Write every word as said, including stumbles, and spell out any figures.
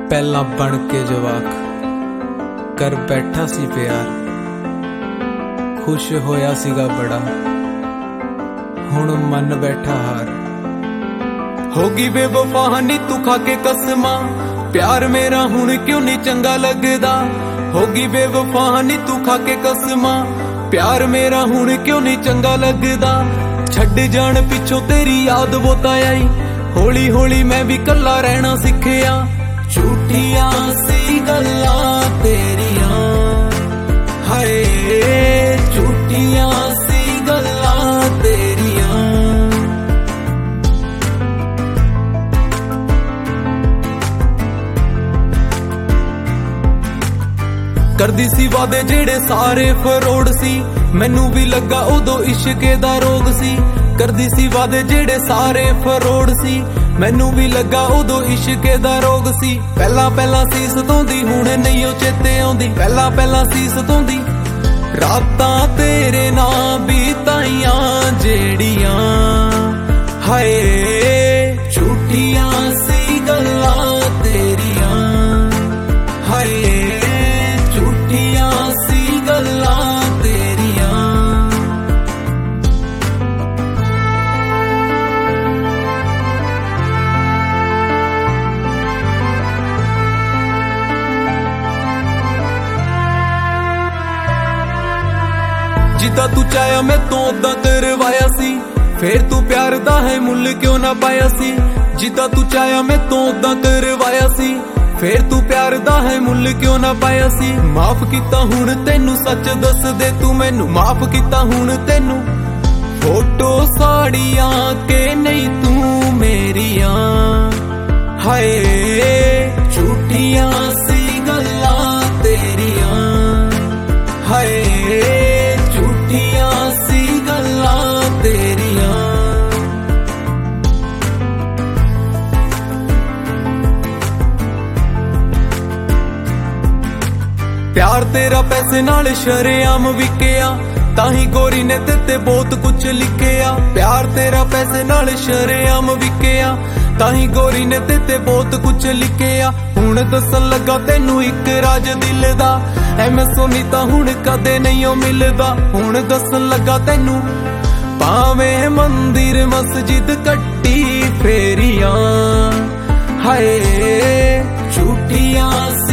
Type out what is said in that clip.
पहला बन के जवाक कर बैठा सी प्यार, खुश होया सीगा बड़ा, हुण मन बैठा हार। होगी बेवफा नी तू खा के कसमा, प्यार मेरा हुण क्यों नहीं चंगा लगदा। होगी बेवफा नी तू खा के कसमा, प्यार मेरा हुण क्यों नहीं चंगा लगदा। छड्ड जान पिछों तेरी याद बोता आई, हौली हौली मैं भी कल्ला रहना सिखिया। झूठियां सी गल्लां तेरियां, हाय झूठियां सी गल्लां तेरियां। करदी सी वादे जेड़े सारे फरोड़ सी, मैनू भी लगा उदो इश्के दा रोग सी। करदी सी वादे जेड़े सारे फरोड़ सी, मैनू भी लगा उदो इश्के दा रोग सी। पहला पहला सी सतोंदी हुण नहीं ओ चेते आउंदी, पहला पहला सी सतोंदी। रातां तेरे नाल बीताईयां जेड़ियां, हाय झूठियां सी गल्लां तेरियां, हाय झूठियां सी गल्लां तेरियां। जिदा तू चाया मैं तो उदा करवाया सी, फिर तू प्यार दा है मुल क्यों ना पाया सी। जिदा तू चाया मैं तो उदा करवाया सी, फिर तू प्यार दा है मुल क्यों ना पाया सी। माफ किता हुण तेनू सच दस दे तू मैनू, माफ किता हुण तेनू। फोटो साड़ियां के नहीं तू मेरियां, हाय झूठियां सी गल्लां तेरियां, हाय झूठियां सी गल्लां तेरियां। प्यार तेरा पैसे नाल शरेआम विकिया, ताही गोरी ने तेते बहुत कुछ लिखिया। प्यार तेरा पैसे नाल शरेआम विकिया, ताही गोरी ने तेते बहुत कुछ लिखिया। हुण दसन लगा तेनू एक राज दिल दा, ऐवें सोनी तां हुण कदे नहीं ओ मिलदा। हुण दसन लगा तेनू भावें मंदिर मस्जिद कट्टी फेरियां, हाय झूठियां